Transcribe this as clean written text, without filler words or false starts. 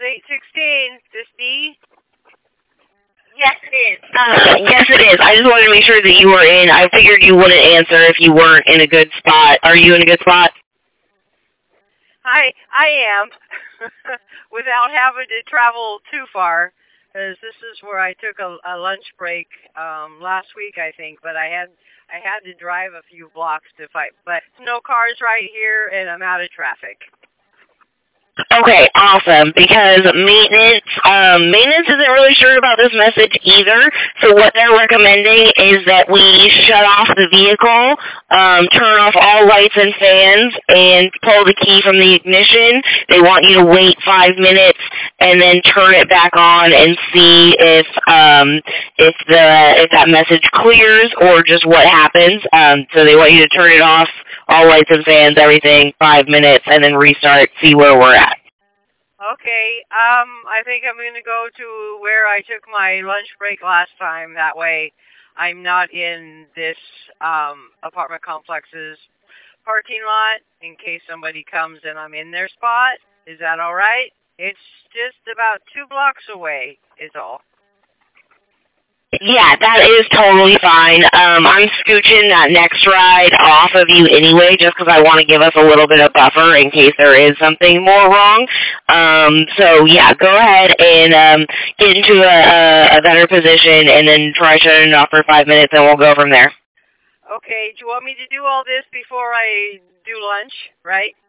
8:16. This D? Yes, it is. Yes, it is. I just wanted to make sure that you were in. I figured you wouldn't answer if you weren't in a good spot. Are you in a good spot? I am. Without having to travel too far, because this is where I took a lunch break last week, I think. But I had to drive a few blocks to fight. But no cars right here, and I'm out of traffic. Okay, awesome. Because maintenance isn't really sure about this message either. So what they're recommending is that we shut off the vehicle, turn off all lights and fans, and pull the key from the ignition. They want you to wait 5 minutes and then turn it back on and see if that message clears or just what happens. So they want you to turn it off, all lights and fans, everything, 5 minutes, and then restart, see where we're at. Okay, I think I'm going to go to where I took my lunch break last time. That way I'm not in this apartment complex's parking lot in case somebody comes and I'm in their spot. Is that all right? It's just about 2 blocks away is all. Yeah, that is totally fine. I'm scooching that next ride off of you anyway, just because I want to give us a little bit of buffer in case there is something more wrong. So yeah, go ahead and get into a better position, and then try shutting it off for 5 minutes, and we'll go from there. Okay, do you want me to do all this before I do lunch, right?